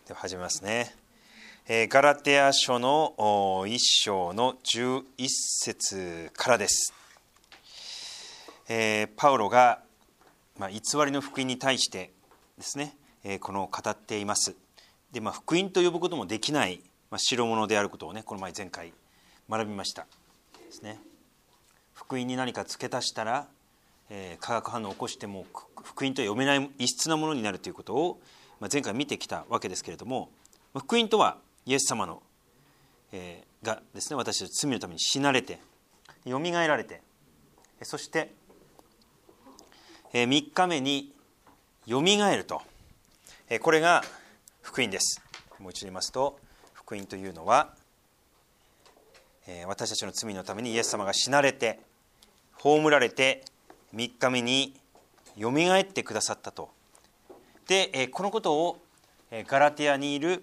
では始めますね。ガラテヤ書の1章の11節からです。パウロが、偽りの福音に対してですね、この語っています。で、福音と呼ぶこともできない、代物であることをね、この前回学びましたですね。福音に何か付け足したら、化学反応を起こしても福音とは読めない異質なものになるということを、前回見てきたわけですけれども、福音とはイエス様の、がですね、私たち罪のために死なれてよみがえられて、そして3日目によみがえると、これが福音です。もう一度言いますと、福音というのは、私たちの罪のためにイエス様が死なれて葬られて3日目によみがえってくださったと。で、このことをガラテヤにいる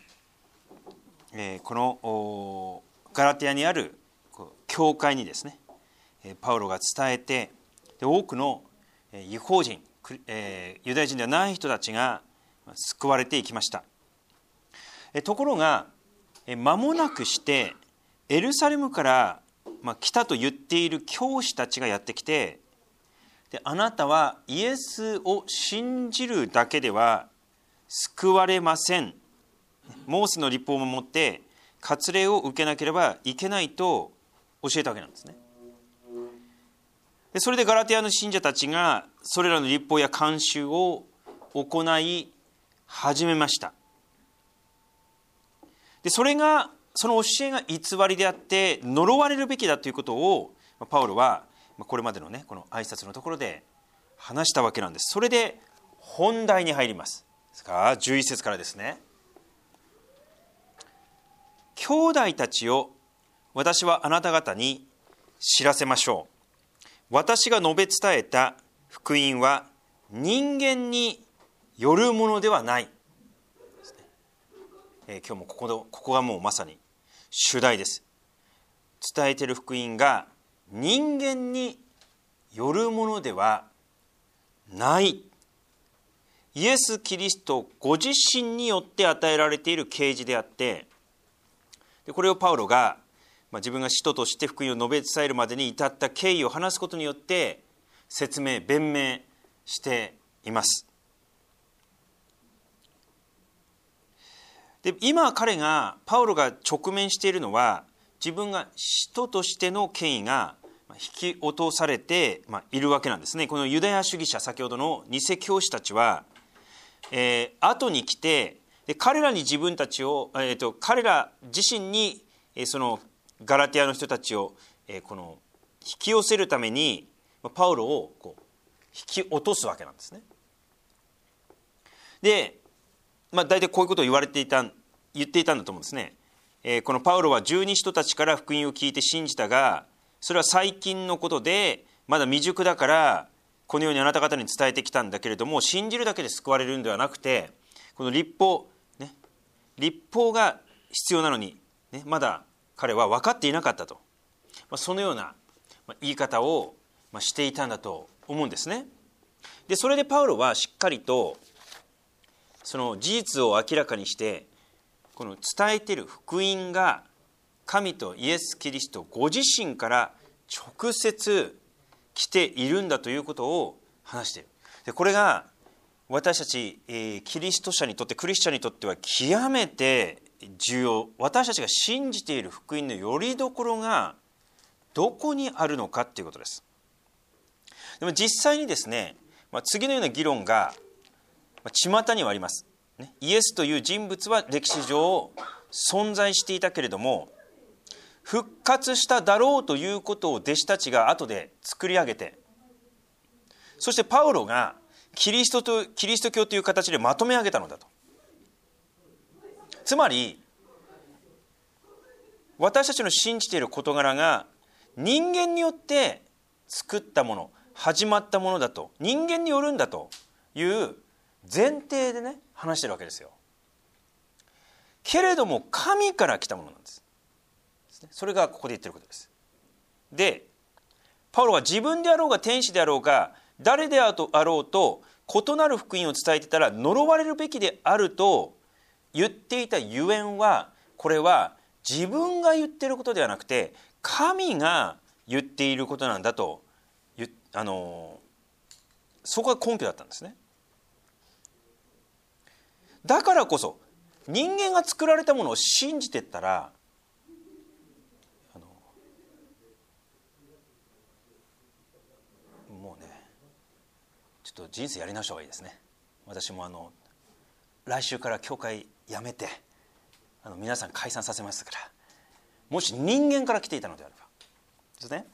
このガラテヤにある教会にですね、パウロが伝えて、で多くの異邦人、ユダヤ人ではない人たちが救われていきました。ところが間もなくしてエルサレムから来たと言っている教師たちがやってきて、であなたはイエスを信じるだけでは救われません、モーセの律法を守って割礼を受けなければいけないと教えたわけなんですね。でそれでガラテヤの信者たちがそれらの律法や慣習を行い始めました。でその教えが偽りであって呪われるべきだということをパウロはこれまでのね、この挨拶のところで話したわけなんです。それで本題に入ります。ですから11節からですね。兄弟たちよ、私はあなた方に知らせましょう。私が述べ伝えた福音は人間によるものではない。今日もここがもうまさに主題です。伝えている福音が人間によるものではない。イエス・キリストご自身によって与えられている啓示であって、これをパウロが自分が使徒として福音を述べ伝えるまでに至った経緯を話すことによって説明、弁明しています。で今パウロが直面しているのは、自分が使徒としての権威が引き落とされているわけなんですね。このユダヤ主義者、先ほどの偽教師たちは、後に来て、で彼らに自分たちを、彼ら自身にそのガラテヤの人たちを、この引き寄せるためにパウロを引き落とすわけなんですね。で、大体こういうことを言っていたんだと思うんですね。このパウロは十二使徒たちから福音を聞いて信じたが、それは最近のことでまだ未熟だからこのようにあなた方に伝えてきたんだけれども、信じるだけで救われるんではなくて、この律法が必要なのに、まだ彼は分かっていなかったと、そのような言い方をしていたんだと思うんですね。でそれでパウロはしっかりとその事実を明らかにして、この伝えている福音が神とイエス・キリストご自身から直接来ているんだということを話している。でこれが私たちキリスト者にとって、クリスチャンにとっては極めて重要。私たちが信じている福音のよりどころがどこにあるのかということです。でも実際にですね、次のような議論が巷にはあります。イエスという人物は歴史上存在していたけれども、復活しただろうということを弟子たちが後で作り上げて、そしてパウロがキリスト教という形でまとめ上げたのだと。つまり私たちの信じている事柄が人間によって作ったもの、始まったものだと、人間によるんだという前提でね、話してるわけですよ。けれども神から来たものなんです。それがここで言ってることです。でパウロは自分であろうが天使であろうが誰であろうと異なる福音を伝えてたら呪われるべきであると言っていたゆえんは、これは自分が言っていることではなくて神が言っていることなんだと、そこが根拠だったんですね。だからこそ人間が作られたものを信じていったら、もうね、ちょっと人生やり直した方がいいですね。私も来週から教会やめて皆さん解散させますから、もし人間から来ていたのであればですね、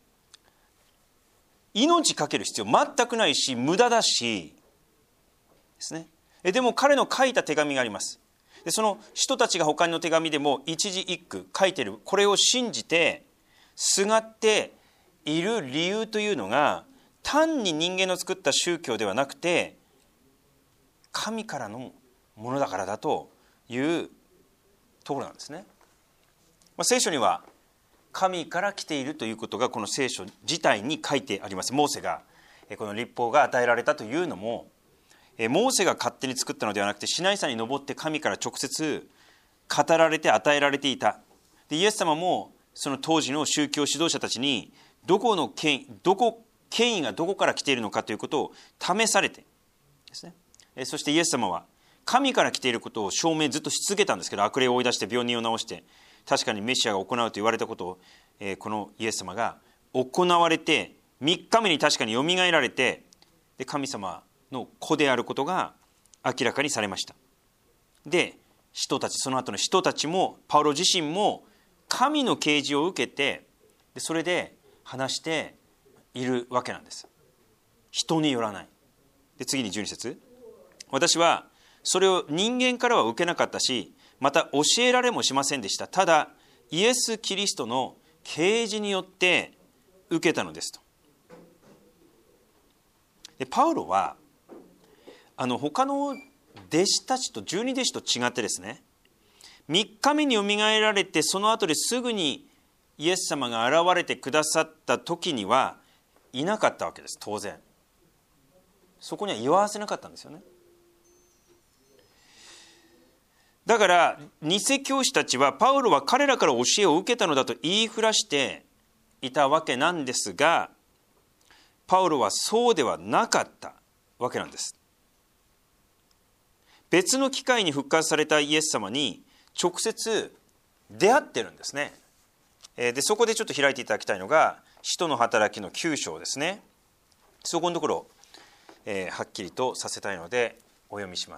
命かける必要全くないし無駄だしですね。でも彼の書いた手紙があります。でその人たちが他の手紙でも一字一句書いている、これを信じてすがっている理由というのが、単に人間の作った宗教ではなくて神からのものだからだというところなんですね。聖書には神から来ているということがこの聖書自体に書いてあります。モーセがこの律法が与えられたというのも、モーセが勝手に作ったのではなくて、シナイ山に登って神から直接語られて与えられていた。でイエス様もその当時の宗教指導者たちに権威がどこから来ているのかということを試されてですね。そしてイエス様は神から来ていることを証明ずっとし続けたんですけど、悪霊を追い出して病人を治して確かにメシアが行うと言われたことを、このイエス様が行われて、3日目に確かによみがえられて、で神様の子であることが明らかにされました。で人たち、その後の人たちもパウロ自身も神の啓示を受けて、でそれで話しているわけなんです。人によらない。で次に12節、私はそれを人間からは受けなかったし、また教えられもしませんでした。ただイエス・キリストの啓示によって受けたのですと。でパウロは他の弟子たちと、十二弟子と違ってですね、3日目によみがえられて、その後ですぐにイエス様が現れてくださった時にはいなかったわけです。当然そこには居合わせなかったんですよね。だから偽教師たちはパウロは彼らから教えを受けたのだと言いふらしていたわけなんですが、パウロはそうではなかったわけなんです。別の機会に復活されたイエス様に直接出会ってるんですね。でそこでちょっと開いていただきたいのが使徒の働きの9章ですね。そこのところ、はっきりとさせたいのでお読みします。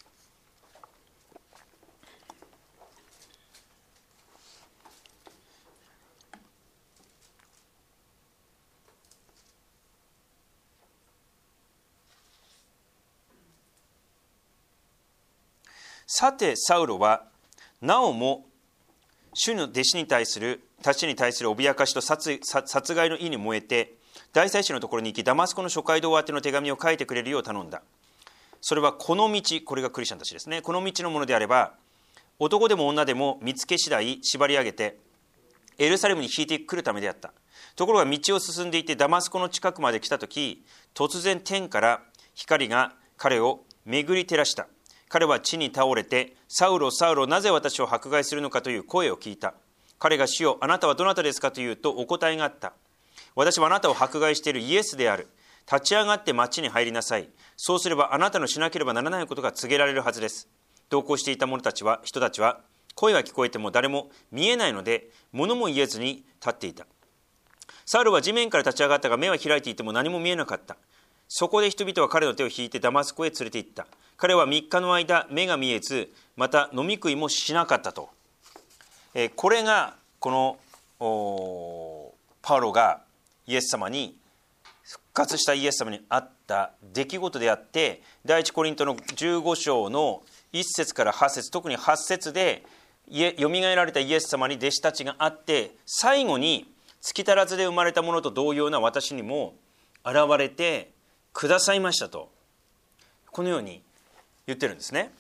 さてサウロはなおも主の弟子に対する脅かしと殺害の意に燃えて、大祭司のところに行きダマスコの諸街道宛ての手紙を書いてくれるよう頼んだ。それはこの道、これがクリスチャンたちですね、この道のものであれば男でも女でも見つけ次第縛り上げてエルサレムに引いてくるためであった。ところが道を進んでいてダマスコの近くまで来たとき、突然天から光が彼を巡り照らした。彼は地に倒れて、サウロ、サウロ、なぜ私を迫害するのかという声を聞いた。彼が、主よ、あなたはどなたですかというと、お答えがあった。私はあなたを迫害しているイエスである。立ち上がって町に入りなさい。そうすればあなたのしなければならないことが告げられるはずです。同行していた人たちは、声が聞こえても誰も見えないので、物も言えずに立っていた。サウロは地面から立ち上がったが、目は開いていても何も見えなかった。そこで人々は彼の手を引いてダマスコへ連れて行った。彼は3日の間目が見えず、また飲み食いもしなかったと。これがこのパウロがイエス様に復活したイエス様に会った出来事であって、第一コリントの15章の1節から8節、特に8節でよみがえられたイエス様に弟子たちが会って、最後に月足らずで生まれたものと同様な私にも現れてくださいましたと、このように言ってるんですね。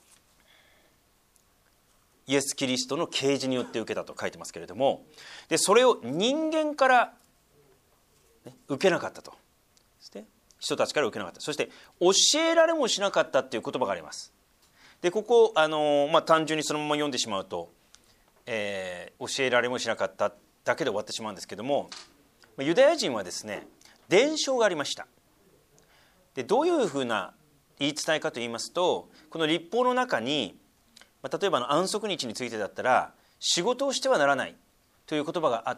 イエス・キリストの啓示によって受けたと書いてますけれども、でそれを人間から、受けなかったと、人たちから受けなかった。そして教えられもしなかったという言葉があります。 でここ単純にそのまま読んでしまうと、教えられもしなかっただけで終わってしまうんですけども、ユダヤ人はですね伝承がありました。でどういうふうな言い伝えかといいますと、この律法の中に、例えば安息日についてだったら仕事をしてはならないという言葉があって、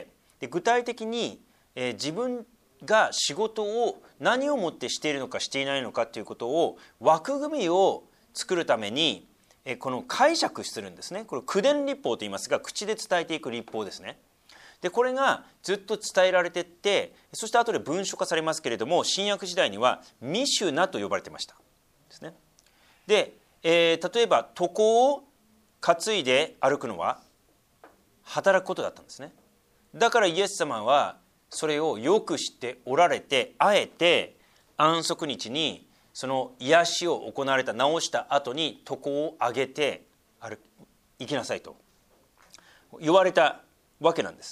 で具体的に、自分が仕事を何をもってしているのかしていないのかということを枠組みを作るためにこの解釈するんですね。これ口伝律法と言いますが、口で伝えていく律法ですね。でこれがずっと伝えられていって、そして後で文書化されますけれども、新約時代にはミシュナと呼ばれていましたですね。で、例えば床を担いで歩くのは働くことだったんですね。だからイエス様はそれをよく知っておられて、あえて安息日にその癒しを行われた、治した後に床を上げて行きなさいと言われたわけなんです。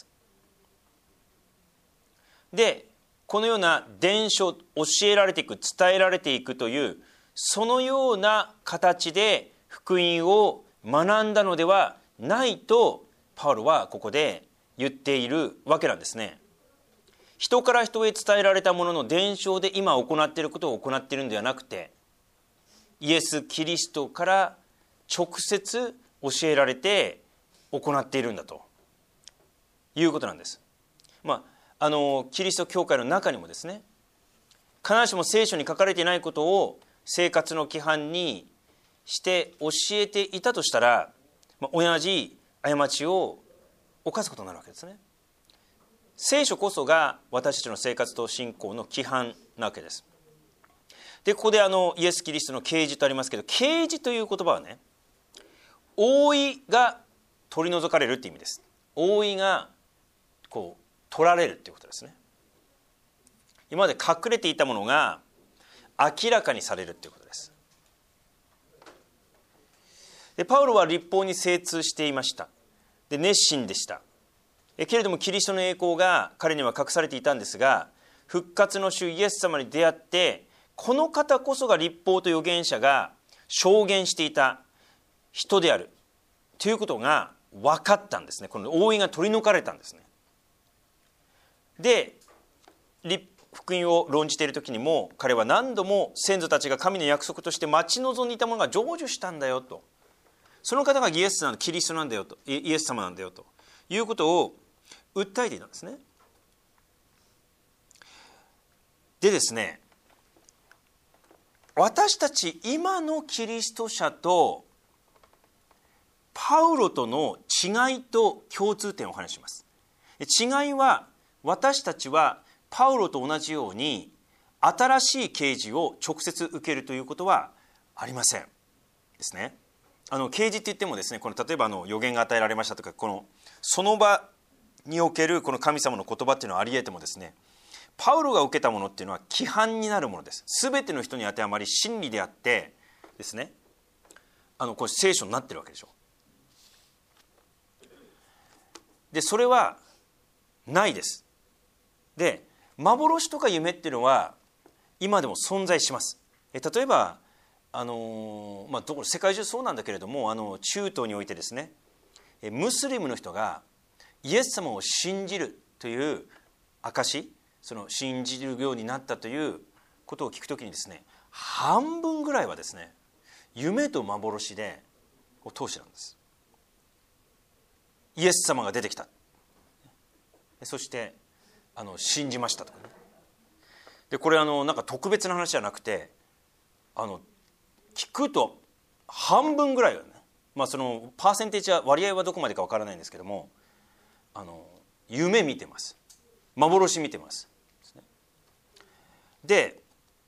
でこのような伝承、教えられていく、伝えられていくという、そのような形で福音を学んだのではないとパウロはここで言っているわけなんですね。人から人へ伝えられたものの伝承で今行っていることを行っているのではなくて、イエス・キリストから直接教えられて行っているんだということなんです。キリスト教会の中にもですね、必ずしも聖書に書かれていないことを生活の規範にして教えていたとしたら、同じ過ちを犯すことになるわけですね。聖書こそが私たちの生活と信仰の規範なわけです。でここでイエス・キリストの啓示とありますけど、啓示という言葉はね、覆いが取り除かれるっていう意味です。覆いが取られるっていうことですね。今まで隠れていたものが明らかにされるっていうことです。でパウロは律法に精通していました。で熱心でした。けれどもキリストの栄光が彼には隠されていたんですが、復活の主イエス様に出会って、この方こそが律法と預言者が証言していた人であるということが分かったんですね。この覆いが取り除かれたんですね。で福音を論じている時にも、彼は何度も先祖たちが神の約束として待ち望んでいたものが成就したんだよと、その方がイエスキリストなんだよと、イエス様なんだよということを訴えていたんですね。でですね、私たち今のキリスト者とパウロとの違いと共通点をお話しします。違いは、私たちはパウロと同じように新しい啓示を直接受けるということはありませんですね。啓示って言ってもですね、例えば預言が与えられましたとか、その場におけるこの神様の言葉っていうのはあり得てもですね、パウロが受けたものっていうのは規範になるものです。全ての人に当てはまり真理であってですね、これ聖書になってるわけでしょ。でそれはないです。で幻とか夢っていうのは今でも存在します。例えば世界中そうなんだけれども、中東においてですね、ムスリムの人がイエス様を信じるという証、その信じるようになったということを聞くときにですね、半分ぐらいはですね、夢と幻で通しなんです。イエス様が出てきた、そして信じましたとかね。でこれなんか特別な話じゃなくて、聞くと半分ぐらいはね、そのパーセンテージは、割合はどこまでかわからないんですけども、夢見てます、幻見てます。で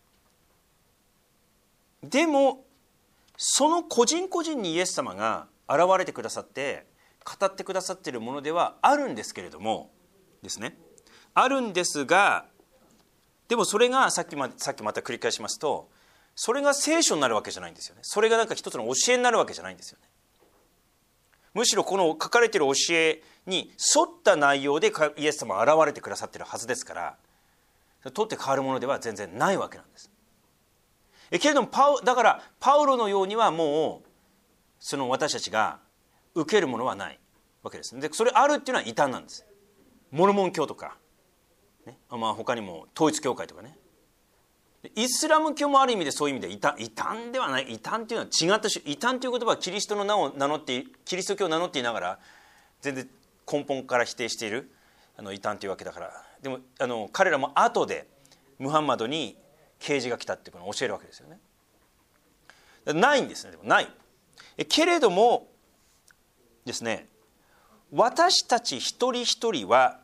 もその個人個人にイエス様が現れてくださって語ってくださっているものではあるんですけれどもですね、あるんですが、でもそれがさっきまた繰り返しますと、それが聖書になるわけじゃないんですよね。それがなんか一つの教えになるわけじゃないんですよね。むしろこの書かれている教えに沿った内容でイエス様が現れてくださっているはずですから、取って変わるものでは全然ないわけなんです。 けれどもだからパウロのようにはもうその私たちが受けるものはないわけです。でそれあるっていうのは異端なんです。モルモン教とか、ね、他にも統一教会とかね。イスラム教もある意味でそういう意味で異端ではない。異端っていうのは違った種。異端という言葉はキリストの名を名乗ってキリスト教を名乗っていながら全然根本から否定している異端というわけだから。でも彼らも後でムハンマドに啓示が来たっていうのを教えるわけですよね。ないんですね。でもないけれどもですね、私たち一人一人は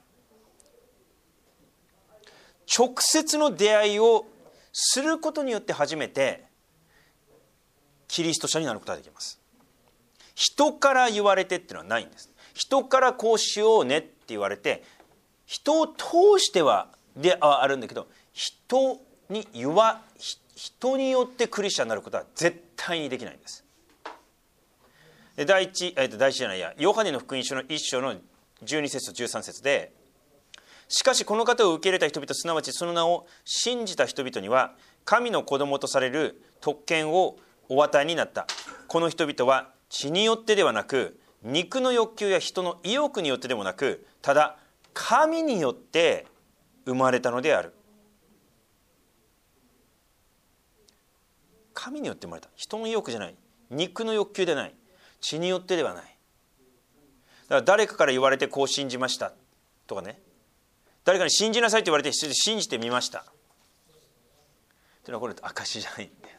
直接の出会いをすることによって初めてキリスト者になることができます。人から言われてっていうのはないんです。人からこうしようねって言われて、人を通してはあるんだけど、人によってクリスチャンになることは絶対にできないんです。第一じゃないや、ヨハネの福音書の1章の12節と13節で、しかしこの方を受け入れた人々、すなわちその名を信じた人々には神の子供とされる特権をお与えになった。この人々は血によってではなく、肉の欲求や人の意欲によってでもなく、ただ神によって生まれたのである。神によって生まれた。人の意欲じゃない、肉の欲求でない、血によってではない。だから誰かから言われてこう信じましたとかね、誰かに信じなさいと言われて信じてみましたっていうのはこれ証じゃないんだよね。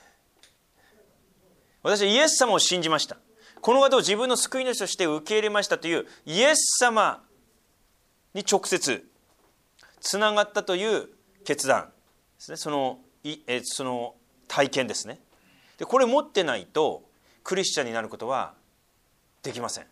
私はイエス様を信じました、この方を自分の救い主として受け入れましたというイエス様に直接つながったという決断ですね。その体験ですね。でこれ持ってないとクリスチャンになることはできません。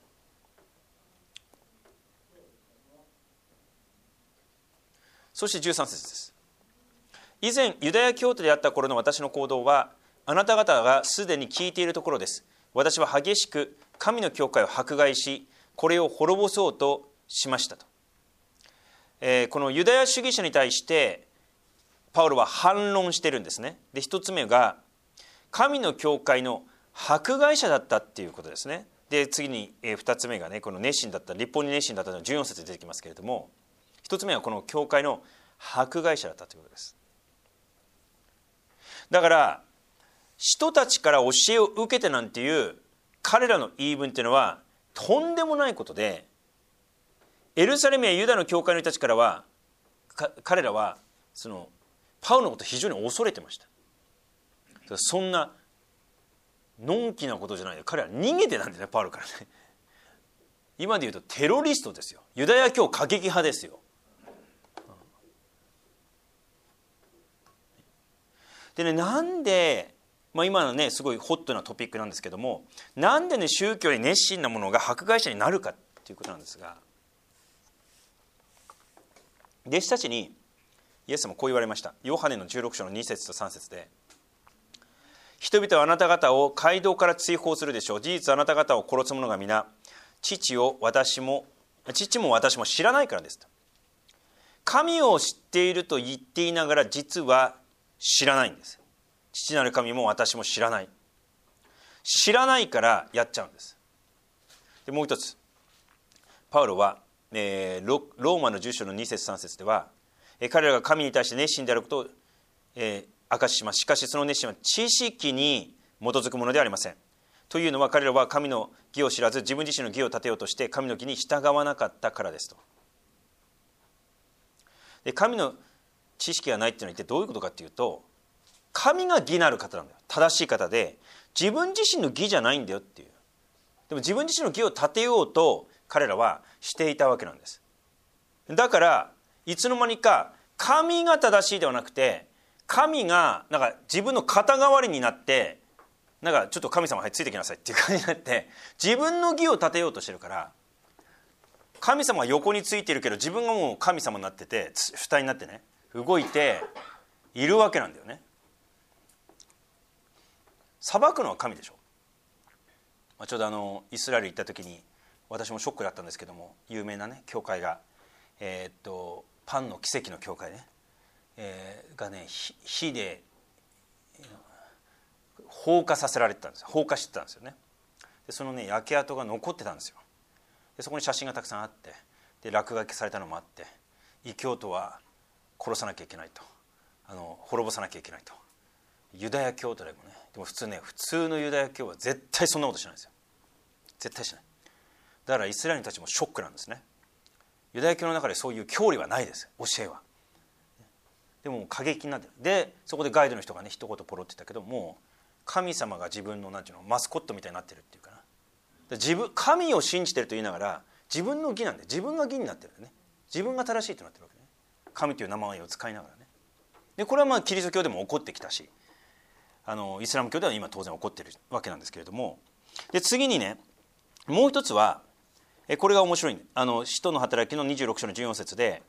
そして13節です。以前ユダヤ教徒であった頃の私の行動はあなた方がすでに聞いているところです。私は激しく神の教会を迫害し、これを滅ぼそうとしましたと。このユダヤ主義者に対してパウロは反論してるんですね。で一つ目が神の教会の迫害者だったっていうことですね。で次に2つ目がね、この熱心だった、立法に熱心だったの14節で出てきますけれども、1つ目はこの教会の迫害者だったということです。だから人たちから教えを受けてなんていう彼らの言い分っていうのはとんでもないことで、エルサレムやユダの教会の人たちからは彼らはそのパウロのことを非常に恐れてました。そんなのんきなことじゃないで、彼は逃げてたんですね、パウロからね。今で言うとテロリストですよ。ユダヤ教過激派ですよ。でね、なんで、今のねすごいホットなトピックなんですけども、なんでね宗教に熱心なものが迫害者になるかっていうことなんですが、弟子たちにイエス様こう言われました。ヨハネの16章の2節と3節で、人々はあなた方を街道から追放するでしょう。事実あなた方を殺す者が皆父も私も知らないからですと。神を知っていると言っていながら実は知らないんです。父なる神も私も知らない。知らないからやっちゃうんです。でもう一つ、パウロは、ローマの10章の2節3節では、彼らが神に対して熱心であることを、証しします。しかしその熱心は知識に基づくものではありません。というのは彼らは神の義を知らず、自分自身の義を立てようとして神の義に従わなかったからですと。で神の知識がないっていうのは一体どういうことかっていうと、神が義なる方なんだよ、正しい方で、自分自身の義じゃないんだよっていう。でも自分自身の義を立てようと彼らはしていたわけなんです。だからいつの間にか神が正しいではなくて、神がなんか自分の肩代わりになって、なんかちょっと神様はいついてきなさいっていう感じになって、自分の義を立てようとしてるから、神様は横についてるけど自分がもう神様になってて、主体になってね動いているわけなんだよね。裁くのは神でしょ。ちょうどイスラエル行った時に私もショックだったんですけども、有名なね教会が、パンの奇跡の教会ね、がね火で放火させられてたんですよ。放火してたんですよね。でそのね焼け跡が残ってたんですよ。でそこに写真がたくさんあって、で落書きされたのもあって、異教徒は殺さなきゃいけないと、滅ぼさなきゃいけないと。ユダヤ教徒でもね、でも普通のユダヤ教は絶対そんなことしないんですよ。絶対しない。だからイスラエルたちもショックなんですね。ユダヤ教の中でそういう教理はないです、教えは。でも過激になってる。でそこでガイドの人がね一言ポロって言ったけど、もう神様が自分のなんていうのマスコットみたいになってるっていうかな、神を信じてると言いながら自分の義なんで、自分が義になってるんでね、自分が正しいとなってるわけね、神という名前を使いながらね。でこれはまあキリスト教でも起こってきたし、イスラム教では今当然起こっているわけなんですけれども、で次にねもう一つはこれが面白い、使徒の働きの26章の14節で、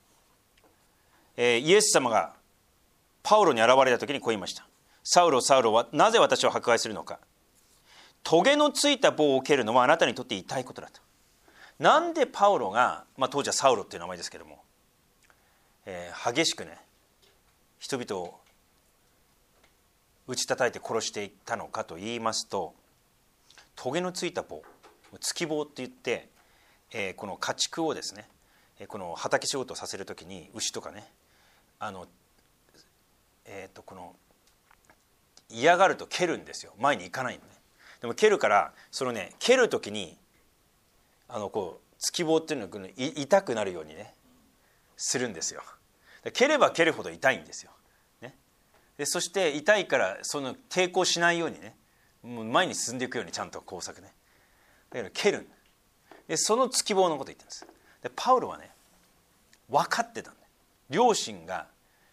イエス様がパウロに現れた時にこう言いました。サウロサウロはなぜ私を迫害するのか、棘のついた棒を蹴るのはあなたにとって痛いことだと。なんでパウロが、当時はサウロっていう名前ですけども、激しくね人々を打ち叩いて殺していったのかと言いますと、棘のついた棒、突き棒って言って、この家畜をですね、この畑仕事をさせるときに牛とかね、この嫌がると蹴るんですよ。前に行かないのね。でも蹴るから、そのね蹴るときにこう突き棒っていうのが痛くなるようにねするんですよ。蹴れば蹴るほど痛いんですよ。でそして痛いからその抵抗しないようにね、もう前に進んでいくようにちゃんと工作ね。だから蹴る。でその突き棒のことを言ってるんです。でパウロはね分かってたんだよ。両親が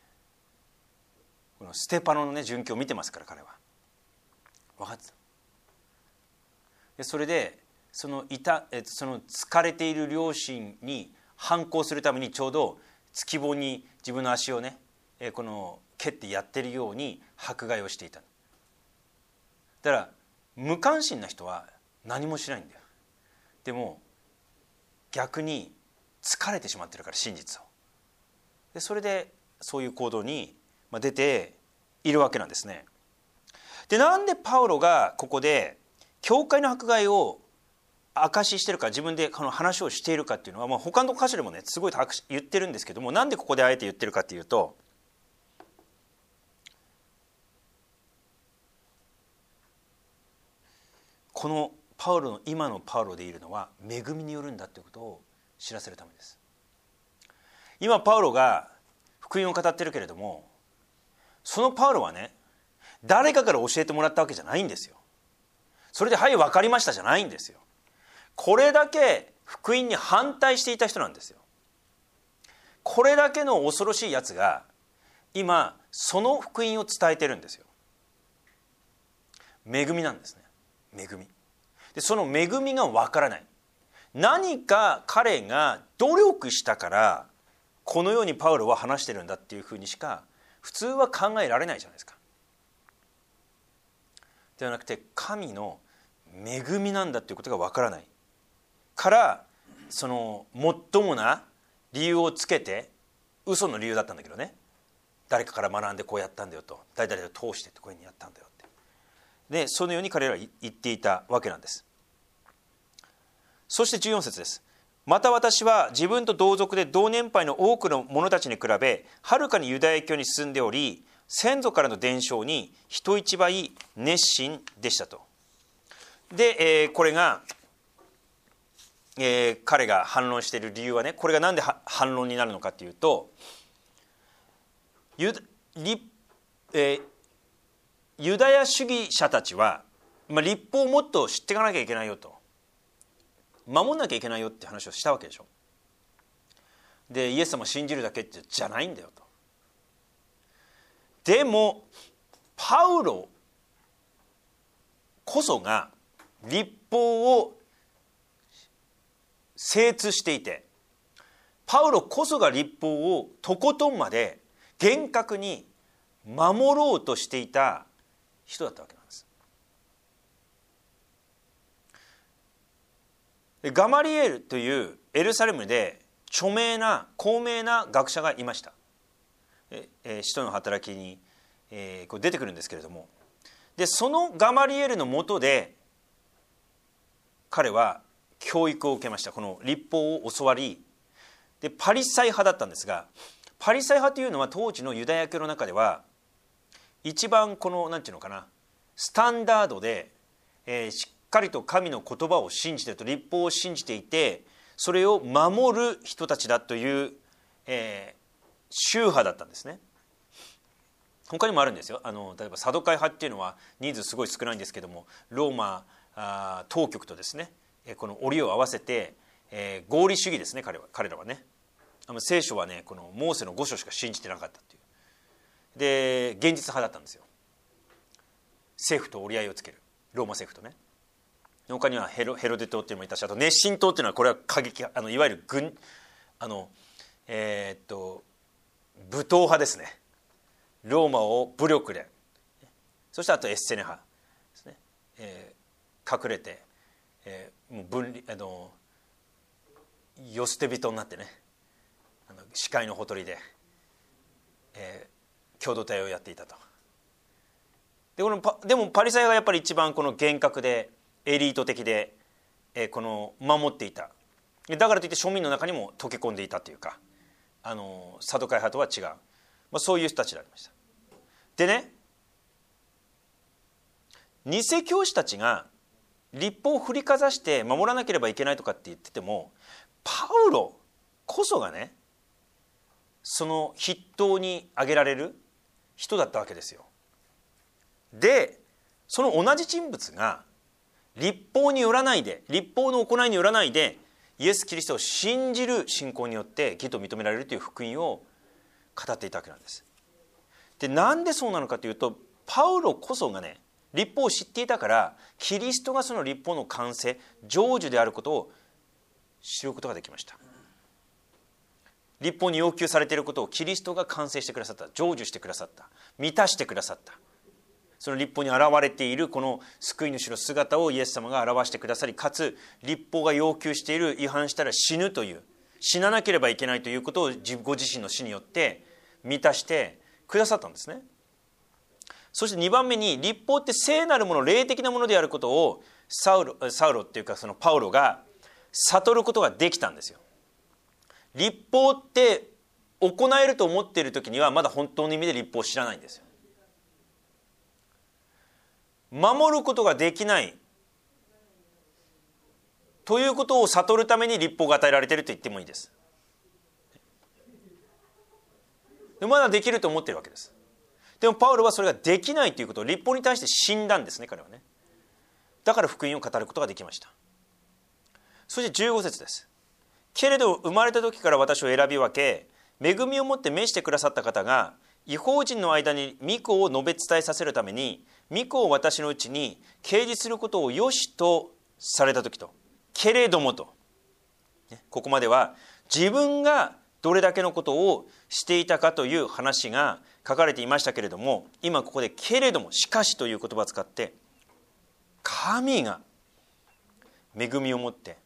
このステパノのね殉教を見てますから、彼は分かってた。でそれでその疲れている両親に反抗するためにちょうど突き棒に自分の足をねこの蹴ってやってるように迫害をしていた。だから無関心な人は何もしないんだよ。でも逆に疲れてしまってるから、真実を。でそれでそういう行動に出ているわけなんですね。でなんでパウロがここで教会の迫害を証ししてるか、自分でこの話をしているかっていうのは、他の箇所でもねすごい言ってるんですけども、なんでここであえて言ってるかっていうと、このパウロの今のパウロでいるのは恵みによるんだということを知らせるためです。今パウロが福音を語ってるけれども、そのパウロはね誰かから教えてもらったわけじゃないんですよ。それではい分かりましたじゃないんですよ。これだけ福音に反対していた人なんですよ。これだけの恐ろしいやつが今その福音を伝えてるんですよ。恵みなんですね。恵みで、その恵みが分からない。何か彼が努力したからこのようにパウロは話してるんだっていうふうにしか普通は考えられないじゃないですか。ではなくて神の恵みなんだっていうことが分からないから、その最もな理由をつけて、嘘の理由だったんだけどね、誰かから学んでこうやったんだよと、誰々を通してこういうふうにやったんだよって、でそのように彼らは言っていたわけなんです。そして14節です。また私は自分と同族で同年配の多くの者たちに比べはるかにユダヤ教に進んでおり、先祖からの伝承に人一倍熱心でしたと。で、これが、彼が反論している理由はね、これが何で反論になるのかというと、ユダヤ主義者たちは、律法をもっと知っていかなきゃいけないよと、守んなきゃいけないよって話をしたわけでしょ。でイエス様を信じるだけってじゃないんだよと。でもパウロこそが律法を精通していて、パウロこそが律法をとことんまで厳格に守ろうとしていた人だったわけなんです。ガマリエルというエルサレムで高名な学者がいました。使徒の働きにこう出てくるんですけれども、 でそのガマリエルの下で彼は教育を受けました。この律法を教わり、でパリサイ派だったんですが、パリサイ派というのは当時のユダヤ教の中では一番このなんていうのかな、スタンダードで、しっかりと神の言葉を信じていると、律法を信じていて、それを守る人たちだという、宗派だったんですね。他にもあるんですよ。例えばサドカイ派っていうのは人数すごい少ないんですけども、ローマ当局とですね、この折を合わせて、合理主義ですね、彼らはね。聖書はね、このモーセの5書しか信じてなかったっていう。で現実派だったんですよ。政府と折り合いをつける、ローマ政府とね。他にはヘロデ島っていうのもいたし、あと熱心党っていうのはこれは過激いわゆる武闘派ですね。ローマを武力で、そしてあとエッセネ派ですね、隠れて、もう分離世捨て人になってね、視界のほとりで、共同体をやっていたと。でもパリサイがやっぱり一番この厳格でエリート的で、この守っていた。だからといって庶民の中にも溶け込んでいたというか、サドカイ派とは違う、そういう人たちでありました。でね、偽教師たちが律法を振りかざして守らなければいけないとかって言ってても、パウロこそがね、その筆頭に挙げられる人だったわけですよ。でその同じ人物が律法によらないで、律法の行いによらないでイエス・キリストを信じる信仰によって義と認められるという福音を語っていたわけなんです。でなんでそうなのかというと、パウロこそがね、律法を知っていたから、キリストがその律法の完成、成就であることを知ることができました。律法に要求されていることをキリストが完成してくださった、成就してくださった、満たしてくださった。その律法に現れているこの救い主の姿をイエス様が表してくださり、かつ律法が要求している違反したら死ぬという、死ななければいけないということをご自身の死によって満たしてくださったんですね。そして2番目に、律法って聖なるもの、霊的なものであることをサウロっていうか、そのパウロが悟ることができたんですよ。律法って行えると思っている時にはまだ本当の意味で律法を知らないんですよ。守ることができないということを悟るために律法が与えられていると言ってもいいです。でまだできると思っているわけです。でもパウロはそれができないということを、律法に対して死んだんですね、彼はね。だから福音を語ることができました。そして15節です。けれど生まれた時から私を選び分け、恵みをもって召してくださった方が、異邦人の間に御子を述べ伝えさせるために、御子を私のうちに掲示することをよしとされた時と、けれどもと、ここまでは自分がどれだけのことをしていたかという話が書かれていましたけれども、今ここでけれども、しかしという言葉を使って、神が恵みをもって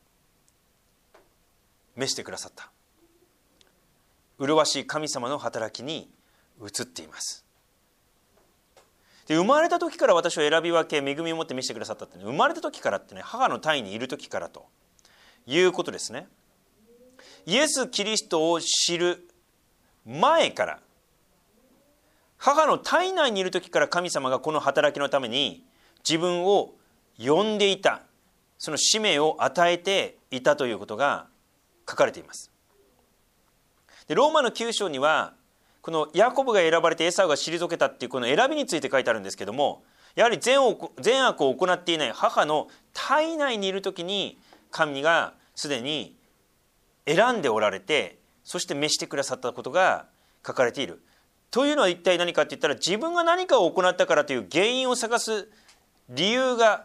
召してくださった、麗しい神様の働きに移っています。で生まれた時から私を選び分け、恵みをもって召してくださったって、生まれた時からってね、母の胎にいる時からということですね。イエス・キリストを知る前から、母の体内にいる時から神様がこの働きのために自分を呼んでいた、その使命を与えていたということが書かれています。でローマの9章には、このヤコブが選ばれてエサウが退けたっていうこの選びについて書いてあるんですけども、やはり善悪を行っていない母の体内にいる時に神がすでに選んでおられて、そして召してくださったことが書かれている。というのは一体何かって言ったら、自分が何かを行ったからという原因を探す理由が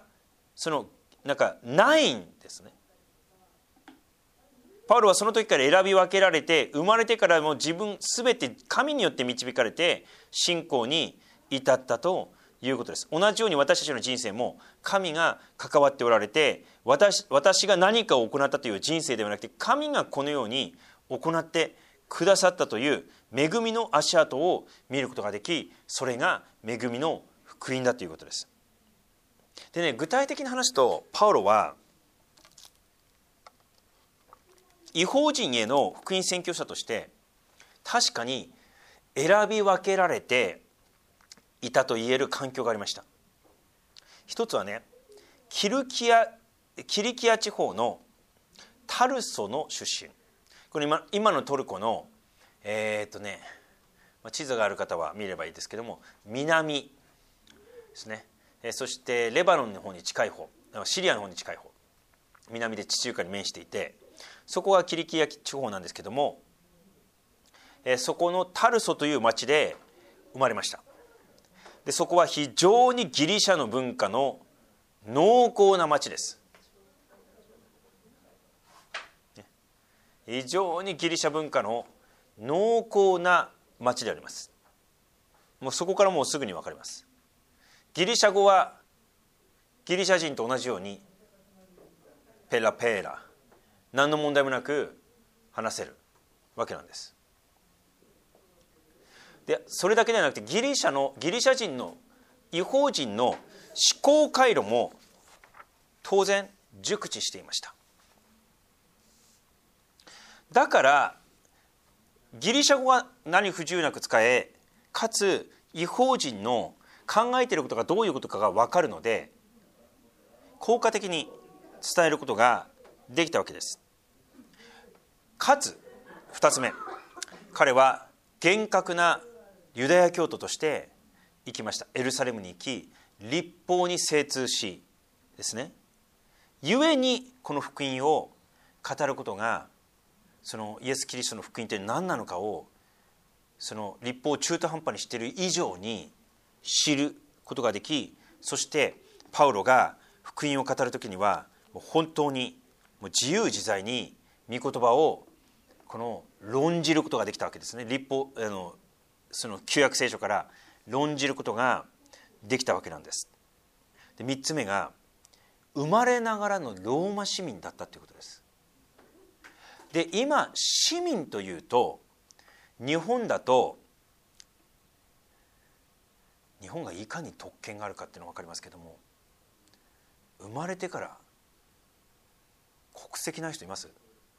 ないんですね。パウロはその時から選び分けられて、生まれてからも自分全て神によって導かれて信仰に至ったということです。同じように私たちの人生も神が関わっておられて、私が何かを行ったという人生ではなくて、神がこのように行ってくださったという恵みの足跡を見ることができ、それが恵みの福音だということです。 でね、具体的な話とパウロは異邦人への福音宣教者として確かに選び分けられていたと言える環境がありました。一つはね、キリキア地方のタルソの出身。これ今のトルコの地図がある方は見ればいいですけども、南ですね。そしてレバノンの方に近い方、シリアの方に近い方、南で地中海に面していて、そこがキリキア地方なんですけども、そこのタルソという町で生まれました。でそこは非常にギリシャの文化の濃厚な町です。非常にギリシャ文化の濃厚な町であります。もうそこからもうすぐに分かります。ギリシャ語はギリシャ人と同じようにペラペラ、何の問題もなく話せるわけなんです。でそれだけではなくて、ギリシャ人の異邦人の思考回路も当然熟知していました。だからギリシャ語が何不自由なく使え、かつ異邦人の考えていることがどういうことかが分かるので、効果的に伝えることができたわけです。かつ2つ目、彼は厳格なユダヤ教徒として行きました。エルサレムに行き、律法に精通しですね、故にこの福音を語ることが、そのイエス・キリストの福音って何なのかを、その律法を中途半端にしている以上に知ることができ、そしてパウロが福音を語るときにはもう本当にもう自由自在に御言葉をこの論じることができたわけですね。律法その旧約聖書から論じることができたわけなんです。で3つ目が、生まれながらのローマ市民だったということです。で今市民というと、日本だと、日本がいかに特権があるかっていうのが分かりますけども、生まれてから国籍ない人います？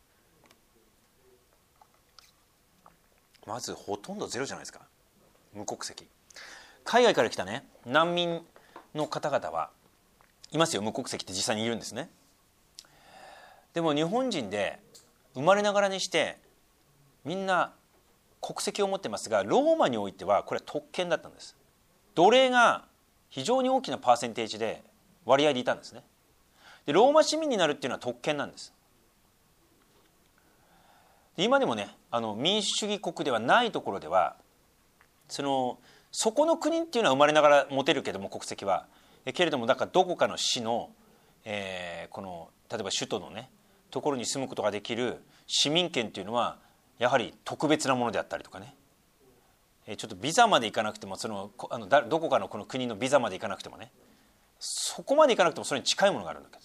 まずほとんどゼロじゃないですか、無国籍。海外から来たね、難民の方々はいますよ。無国籍って実際にいるんですね。でも日本人で生まれながらにしてみんな国籍を持ってますが、ローマにおいてはこれは特権だったんです。奴隷が非常に大きなパーセンテージで割合でいたんですね。でローマ市民になるっていうのは特権なんです。で今でもね、民主主義国ではないところでは、そこの国っていうのは生まれながら持てるけども、国籍はけれども、だからどこかの市の、この例えば首都のねところに住むことができる市民権っていうのはやはり特別なものであったりとかね、ちょっとビザまで行かなくても、どこかのこの国のビザまで行かなくてもね、そこまで行かなくてもそれに近いものがあるんだけど、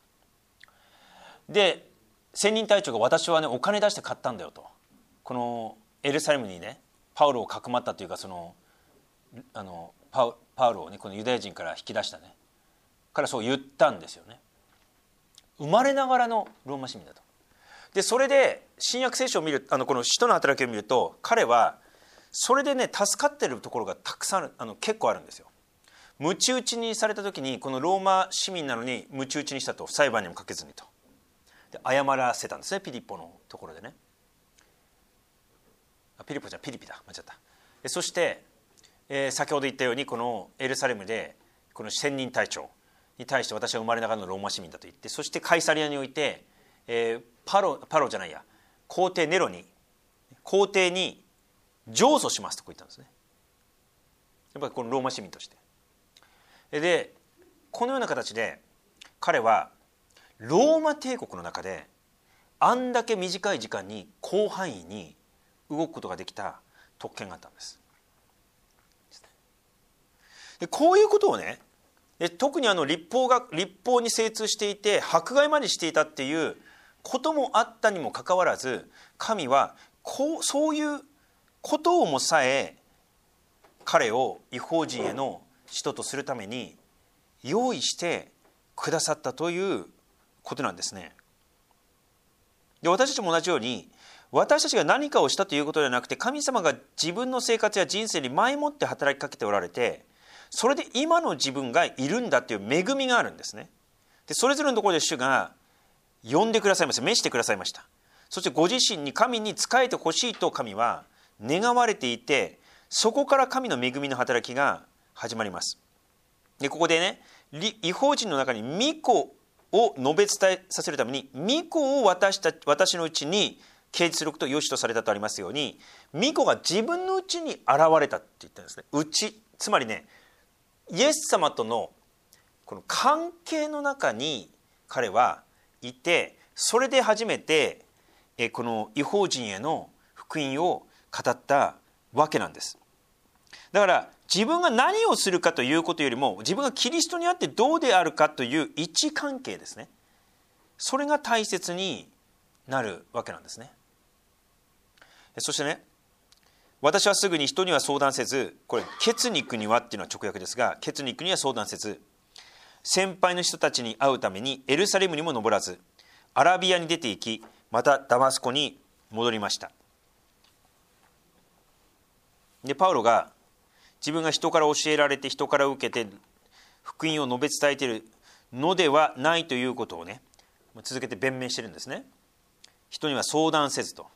で専任隊長が、私はねお金出して買ったんだよと、このエルサレムにねパウロをかくまったというか、パウロをねこのユダヤ人から引き出したねからそう言ったんですよね。生まれながらのローマ市民だと。でそれで新約聖書を見る、この使徒の働きを見ると、彼はそれでね助かっているところがたくさん結構あるんですよ。鞭打ちにされた時に、このローマ市民なのに鞭打ちにしたと、裁判にもかけずにと。で謝らせたんですね、ピリポのところでね。ピリポじゃピリピだ、間違った。そして、先ほど言ったように、このエルサレムでこの専任隊長に対して、私は生まれながらのローマ市民だと言って、そしてカイサリアにおいて、パロじゃないや、皇帝ネロに、皇帝に上訴しますとこう言ったんですね。やっぱりこのローマ市民として。でこのような形で彼はローマ帝国の中であんだけ短い時間に広範囲に動くことができた特権があったんです。でこういうことをね、特に律法に精通していて迫害までしていたっていうこともあったにもかかわらず、神はそういうことをもさえ彼を異邦人への使徒とするために用意してくださったということなんですね。で、私たちも同じように、私たちが何かをしたということではなくて、神様が自分の生活や人生に前もって働きかけておられて、それで今の自分がいるんだという恵みがあるんですね。で、それぞれのところで主が呼んでくださいました。召してくださいました。そしてご自身に神に仕えてほしいと神は願われていて、そこから神の恵みの働きが始まります。で、ここでね、異邦人の中に御子を述べ伝えさせるために、御子を私のうちに掲示することを良しとされたとありますように、御子が自分のうちに現れたって言ってるんですね。うち、つまりね、イエス様とのこの関係の中に彼はいて、それで初めてこの異邦人への福音を語ったわけなんです。だから自分が何をするかということよりも、自分がキリストにあってどうであるかという位置関係ですね。それが大切になるわけなんですね。そしてね、私はすぐに人には相談せず、これ血肉にはっていうのは直訳ですが、血肉には相談せず、先輩の人たちに会うためにエルサレムにも登らず、アラビアに出て行き、またダマスコに戻りました。で、パウロが自分が人から教えられて、人から受けて福音を述べ伝えているのではないということをね、続けて弁明してるんですね。人には相談せずと。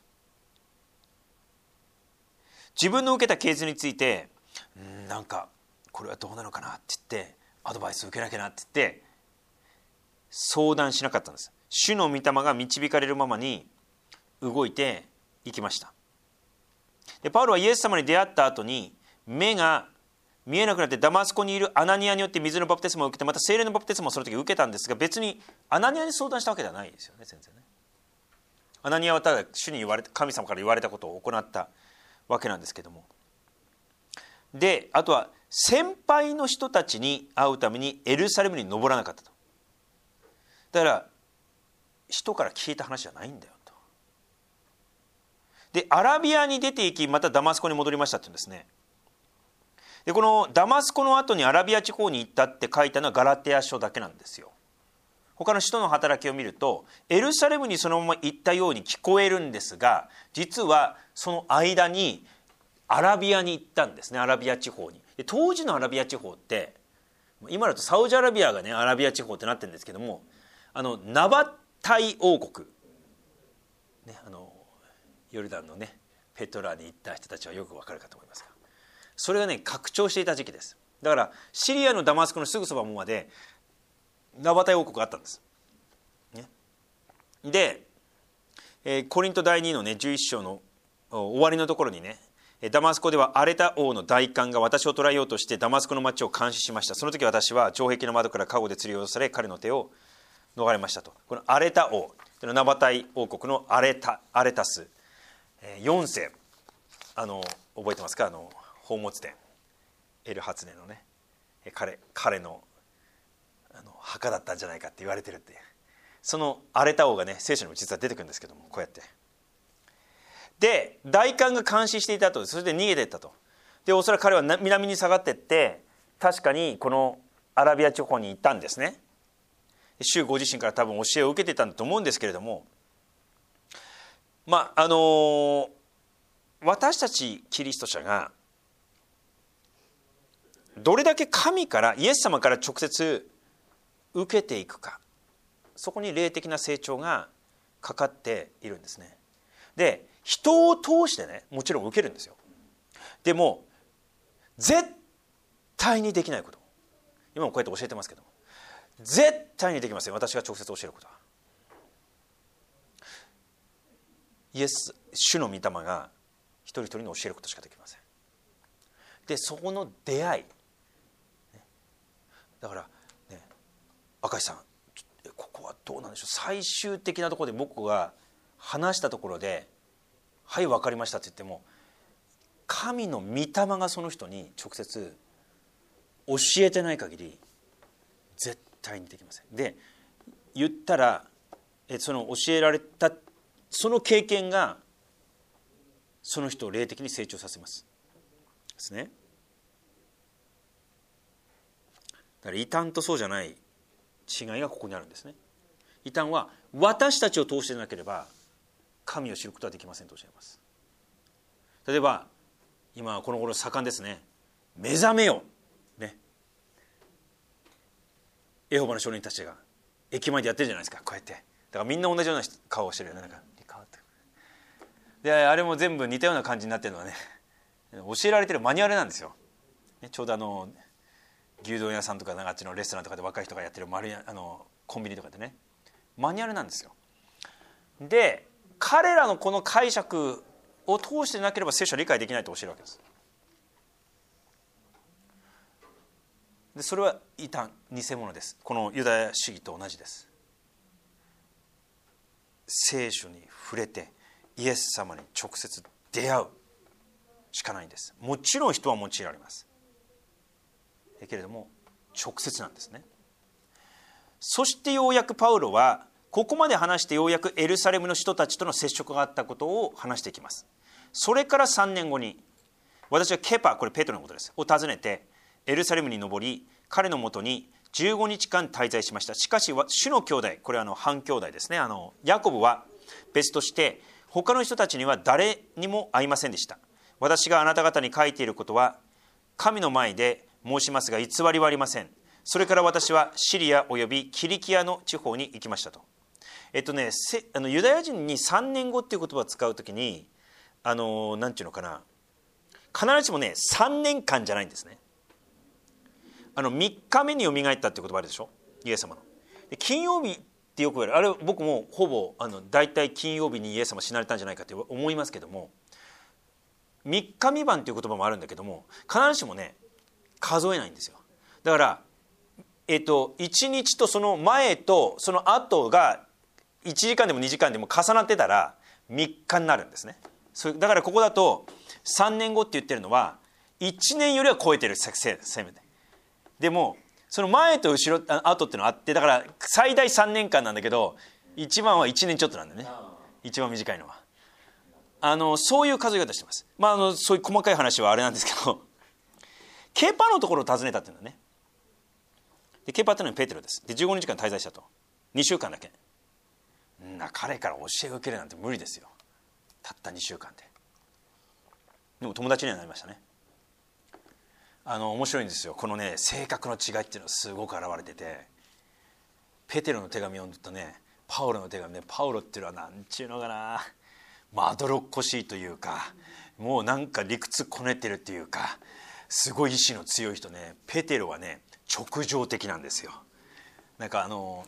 自分の受けたケースについて、なんかこれはどうなのかなって言ってアドバイス受けなきゃなって言って相談しなかったんです。主の御霊が導かれるままに動いていきました。で、パウロはイエス様に出会った後に目が見えなくなってダマスコにいるアナニアによって水のバプテスマを受けて、また聖霊のバプテスマをその時受けたんですが、別にアナニアに相談したわけではないですよね、全然ね。アナニアはただ主に言われた、神様から言われたことを行ったわけなんですけども。で、あとは先輩の人たちに会うためにエルサレムに登らなかったと。だから人から聞いた話じゃないんだよと。で、アラビアに出て行き、またダマスコに戻りましたって言うんですね。で、このダマスコの後にアラビア地方に行ったって書いたのはガラテヤ書だけなんですよ。他の使徒の働きを見ると、エルサレムにそのまま行ったように聞こえるんですが、実はその間にアラビアに行ったんですね。アラビア地方に。で、当時のアラビア地方って、今だとサウジアラビアがね、アラビア地方ってなってるんですけども、ナバタイ王国、ね、ヨルダンのねペトラに行った人たちはよくわかるかと思いますが、それがね拡張していた時期です。だからシリアのダマスコのすぐそばまでナバタイ王国があったんです、ね、で、コリント第2のね11章の終わりのところにね、ダマスコではアレタ王の大官が私を捕らえようとしてダマスコの町を監視しました。その時私は城壁の窓から籠で釣り落とされ、彼の手を逃れましたと。このアレタ王、ナバタイ王国のアレタス4世、覚えてますか？宝物殿エルハツネのね、彼の墓だったんじゃないかって言われてるって、そのアレタ王がね聖書にも実は出てくるんですけども、こうやってで大官が監視していたと。そして逃げていったと。で、おそらく彼は南に下がっていって、確かにこのアラビア地方に行ったんですね。主ご自身から多分教えを受けていたんだと思うんですけれども、私たちキリスト者がどれだけ神からイエス様から直接受けていくか、そこに霊的な成長がかかっているんですね。で、人を通してねもちろん受けるんですよ。でも絶対にできないこと、今もこうやって教えてますけども、絶対にできません。私が直接教えることは主の御霊が一人一人に教えることしかできません。で、そこの出会い、だからね、赤石さんここはどうなんでしょう。最終的なところで僕が話したところではい分かりましたって言っても、神の御霊がその人に直接教えてない限り絶対にできません。で、言ったらその教えられたその経験がその人を霊的に成長させますですね。 から異端とそうじゃない違いがここにあるんですね。異端は私たちを通してでなければ神を知ることはできませんとおっしゃいます。例えば今この頃盛んですね、目覚めよね、エホバの証人たちが駅前でやってるじゃないですか、こうやって。だからみんな同じような顔をしてるよね。なんかであれも全部似たような感じになってるのはね、教えられてるマニュアルなんですよ。ちょうど牛丼屋さんとかあっちのレストランとかで若い人がやってるコンビニとかでね、マニュアルなんですよ。で彼らのこの解釈を通してなければ聖書は理解できないと教えるわけです。でそれは異端、偽物です。このユダヤ主義と同じです。聖書に触れてイエス様に直接出会うしかないんです。もちろん人は用いられます。だけれども直接なんですね。そしてようやくパウロはここまで話してようやくエルサレムの人たちとの接触があったことを話していきます。それから3年後に私はケパ、これペトロのことです、を訪ねてエルサレムに登り彼のもとに15日間滞在しました。しかし主の兄弟、これは半兄弟ですね、ヤコブは別として他の人たちには誰にも会いませんでした。私があなた方に書いていることは神の前で申しますが偽りはありません。それから私はシリアおよびキリキアの地方に行きましたと。ユダヤ人に3年後っていう言葉を使うときになんていうのかな、必ずしもね3年間じゃないんですね。3日目によみがえったっていう言葉あるでしょ、イエス様の。で金曜日ってよく言われる、あれ僕もほぼ大体金曜日にイエス様死なれたんじゃないかって思いますけども、3日3晩っていう言葉もあるんだけども必ずしもね数えないんですよ。だから1日とその前とその後が1時間でも2時間でも重なってたら3日になるんですね。だからここだと3年後って言ってるのは1年よりは超えてる、せめて。でもその前と後ろ後っていうのがあって、だから最大3年間なんだけど一番は1年ちょっとなんだよね、一番短いのは。そういう数え方してます。そういう細かい話はあれなんですけどケパのところを訪ねたっていうんだね。でケパっていうのはペテロです。で15日間滞在したと、2週間だけ。彼から教えを受けるなんて無理ですよ、たった2週間で。でも友達にはなりましたね。面白いんですよ、このね性格の違いっていうのがすごく現れてて、ペテロの手紙を読んだとねパウロの手紙ね、パウロっていうのはなんちゅうのかな、まどろっこしいというか、もうなんか理屈こねてるっていうか、すごい意志の強い人ね。ペテロはね直情的なんですよ。なんか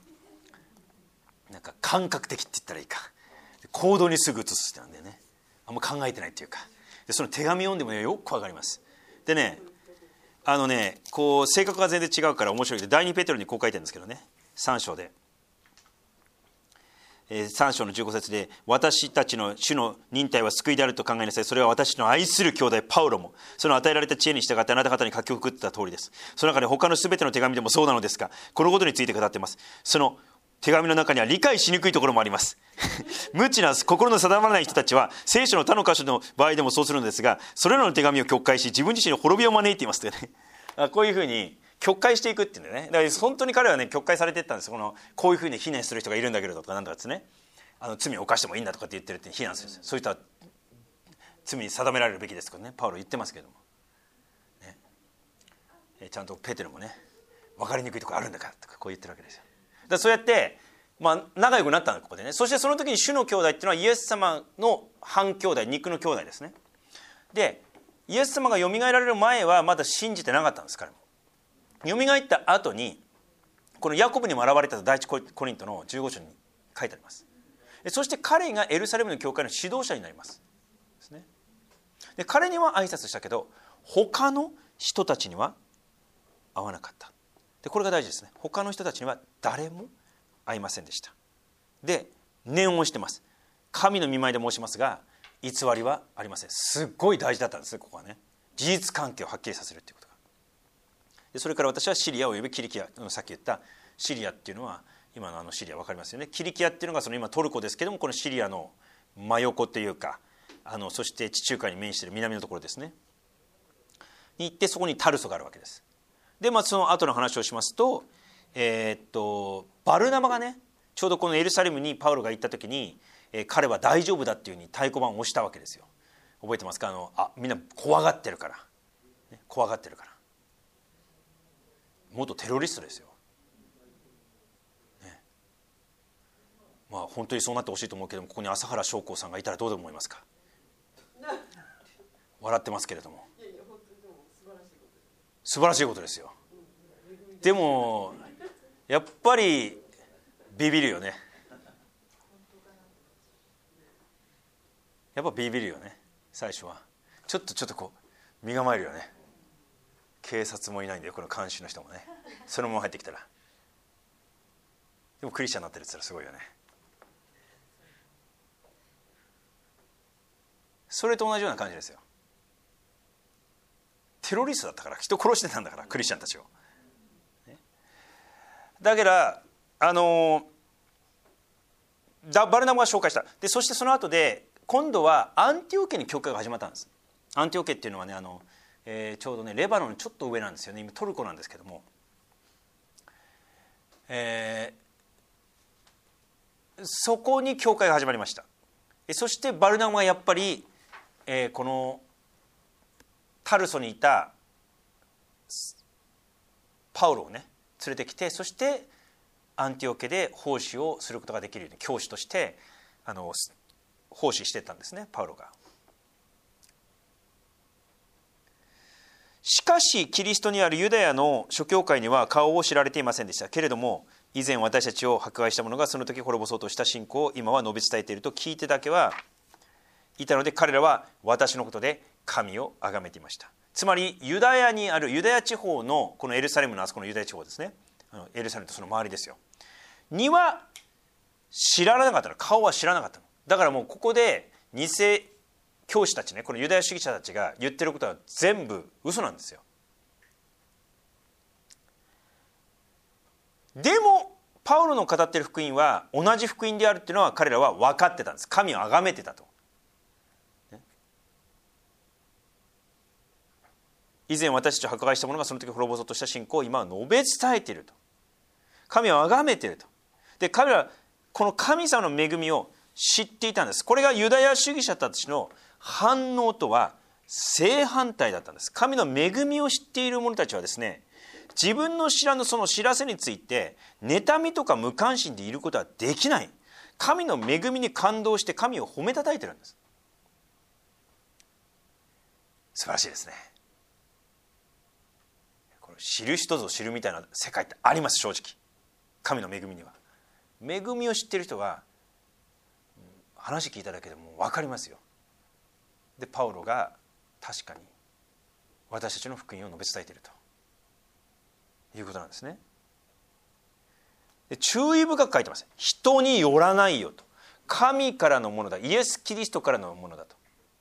感覚的って言ったらいいか、行動にすぐ移す人なんだよね。あんま考えてないっていうか。でその手紙読んでもねよくわかります。でねこう性格が全然違うから面白いけど、第2ペテロにこう書いてるんですけどね、3章で、3章の15節で、私たちの主の忍耐は救いであると考えなさい。それは私の愛する兄弟パウロもその与えられた知恵に従ってあなた方に書き送った通りです。その中で他のすべての手紙でもそうなのですが、このことについて語っています。その手紙の中には理解しにくいところもあります無知な心の定まらない人たちは聖書の他の箇所の場合でもそうするのですが、それらの手紙を曲解し自分自身の滅びを招いていますというねこういうふうに曲解していくっていうんだよね。だから本当に彼はね曲解されていったんです。こういうふうに非難する人がいるんだけれどとかなんだかですね、罪を犯してもいいんだとかって言ってるって非難するんです。そういう人は罪に定められるべきですとかね、パウロ言ってますけども、ね、ちゃんとペテロもね分かりにくいところあるんだからとかこう言ってるわけですよ。だからそうやって、仲良くなったのここでね。そしてその時に主の兄弟っていうのはイエス様の半兄弟、肉の兄弟ですね。でイエス様がよみがえられる前はまだ信じてなかったんです。彼もよみがえった後にこのヤコブにも現れた第一コリントの15章に書いてあります。そして彼がエルサレムの教会の指導者になりますですね。で彼には挨拶したけど他の人たちには会わなかった。でこれが大事ですね。他の人たちには誰も会いませんでした。で念をしてます。神の御前で申しますが偽りはありません。すっごい大事だったんですね。ここはね事実関係をはっきりさせるっていうことが。でそれから私はシリアおよびキリキア、さっき言ったシリアっていうのは今のシリア分かりますよね。キリキアっていうのが今トルコですけども、このシリアの真横っていうかそして地中海に面している南のところですねに行って、そこにタルソがあるわけです。 で、その後の話をしますと、バルナバがね、ちょうどこのエルサレムにパウロが行った時に、彼は大丈夫だっていうふうに太鼓判を押したわけですよ。覚えてますか？みんな怖がってるから、ね、怖がってるから。元テロリストですよ、ね。本当にそうなってほしいと思うけども、ここに朝原将校さんがいたらどうで思いますか？笑ってますけれども、素晴らしいことですよ。でもやっぱりビビるよね。やっぱビビるよね。最初はちょっとこう身構えるよね。警察もいないんだよ、この監視の人もね。そのまま入ってきたら。でもクリスチャンになってるって言ったらすごいよね。それと同じような感じですよ。テロリストだったから、人殺してたんだから、クリスチャンたちを。だからバルナバが紹介した。でそしてその後で今度はアンティオケに教会が始まったんです。アンティオケっていうのはね、ちょうどねレバノンのちょっと上なんですよね。今トルコなんですけども、そこに教会が始まりました。そしてバルナバがやっぱり、このタルソにいたパウロをね連れてきて、そしてアンティオケで奉仕をすることができるように教師として奉仕していったんですね、パウロが。しかしキリストにあるユダヤの諸教会には顔を知られていませんでした。けれども以前私たちを迫害した者がその時滅ぼそうとした信仰を今は述べ伝えていると聞いてだけはいたので、彼らは私のことで神を崇めていました。つまりユダヤにあるユダヤ地方のこのエルサレムのあそこのユダヤ地方ですね、エルサレムとその周りですよには知らなかったの。顔は知らなかったの。だからもうここで偽教師たちね、このユダヤ主義者たちが言ってることは全部嘘なんですよ。でもパウロの語っている福音は同じ福音であるっていうのは彼らは分かってたんです。神を崇めてたと。以前私たちを迫害した者がその時滅ぼそうとした信仰を今は述べ伝えていると。神を崇めていると。で彼らはこの神様の恵みを知っていたんです。これがユダヤ主義者たちの反応とは正反対だったんです。神の恵みを知っている者たちはですね、自分の知らぬその知らせについて妬みとか無関心でいることはできない。神の恵みに感動して神を褒めたたえてるんです。素晴らしいですね。これ知る人ぞ知るみたいな世界ってあります。正直神の恵みには恵みを知っている人は話聞いただけでも分かりますよ。でパウロが確かに私たちの福音を述べ伝えているということなんですね。で注意深く書いてます。人によらないよと。神からのものだ。イエス・キリストからのものだと。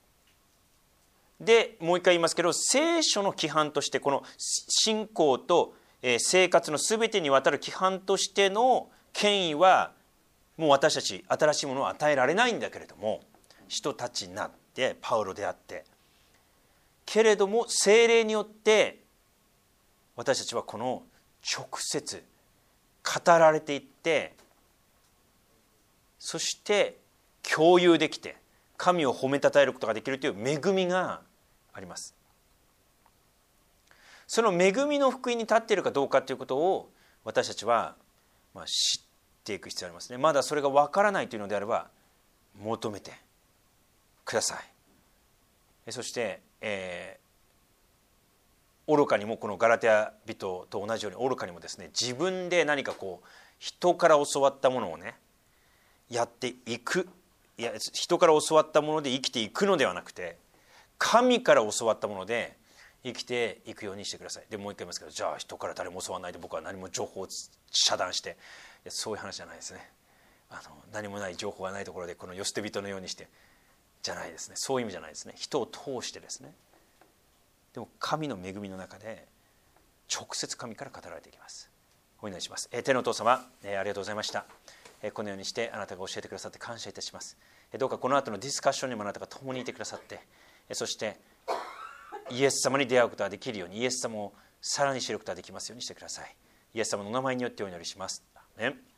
でもう一回言いますけど、聖書の規範としてこの信仰と生活の全てにわたる規範としての権威はもう私たち新しいものを与えられないんだけれども、人たちになってパウロであってけれども聖霊によって私たちはこの直接語られていって、そして共有できて神を褒めたたえることができるという恵みがあります。その恵みの福音に立っているかどうかということを私たちは知っていく必要がありますね。まだそれが分からないというのであれば求めてください。そして愚かにもこのガラテヤ人と同じように愚かにもですね、自分で何かこう人から教わったものをねやっていく、いや人から教わったもので生きていくのではなくて、神から教わったもので生きていくようにしてください。でもう一回言いますけど、じゃあ人から誰も教わらないで僕は何も情報を遮断して、そういう話じゃないですね。何もない情報がないところでこの世捨て人のようにしてじゃないですね。そういう意味じゃないですね。人を通してですね。でも神の恵みの中で直接神から語られていきます。お祈りします。天のお父様、ありがとうございました。このようにしてあなたが教えてくださって感謝いたします。どうかこの後のディスカッションにもあなたが共にいてくださって、そしてイエス様に出会うことができるように、イエス様をさらに知ることができますようにしてください。イエス様のお名前によってお祈りします。アーメン。